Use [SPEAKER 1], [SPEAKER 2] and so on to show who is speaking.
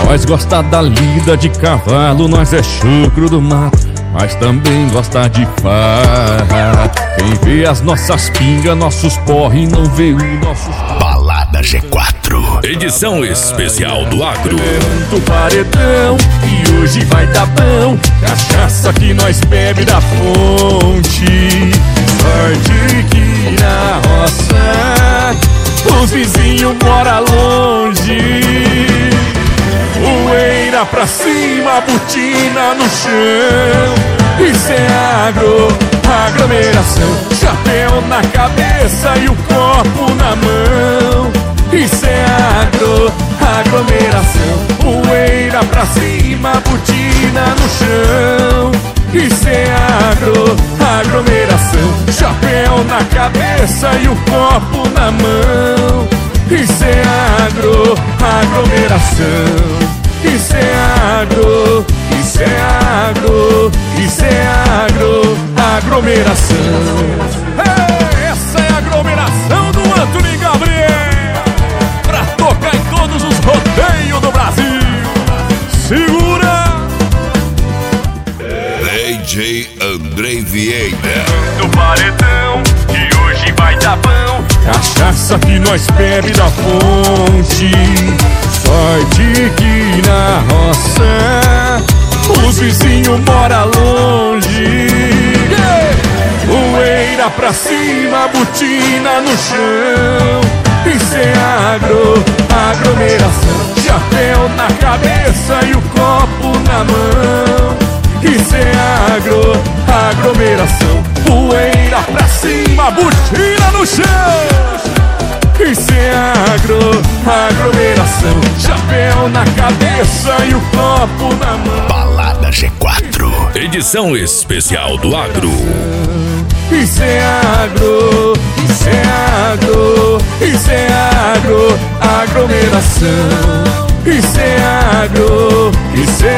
[SPEAKER 1] Nós gosta da lida de cavalo, nós é chucro do mato, mas também gosta de farra. Quem vê as nossas pingas, nossos porre, não vê o nosso...
[SPEAKER 2] Balada G4, edição especial do Agro.
[SPEAKER 1] Levanta o paredão e hoje vai dar bom. Cachaça que nós bebe da fonte. Sorte que na roça os vizinhos moram longe. Poeira pra cima, botina no chão. Isso é agro, aglomeração. Chapéu na cabeça e o copo na mão. Isso é agro, aglomeração. Poeira pra cima, botina no chão. Isso é agro, aglomeração. Chapéu na cabeça e o copo na mão. Isso é agro, aglomeração. Isso é agro, isso é agro, isso é agro, aglomeração. Essa é a aglomeração do Antônio Gabriel, pra tocar em todos os rodeios do Brasil. Segura!
[SPEAKER 2] DJ Andrei Vieira.
[SPEAKER 1] Do paredão, que hoje vai dar bom. Cachaça que nós bebe da fonte. Sorte que na roça os vizinhos moram longe. Poeira pra cima, botina no chão. Isso é agro, aglomeração. Chapéu na cabeça e o copo na mão. Isso é agro, aglomeração. Poeira pra cima, botina no chão. Isso é agro, aglomeração. Chapéu na cabeça e o copo na mão.
[SPEAKER 2] Balada G4, edição especial do Agro.
[SPEAKER 1] Isso é agro, isso é agro, isso é agro, aglomeração. Isso é agro, isso é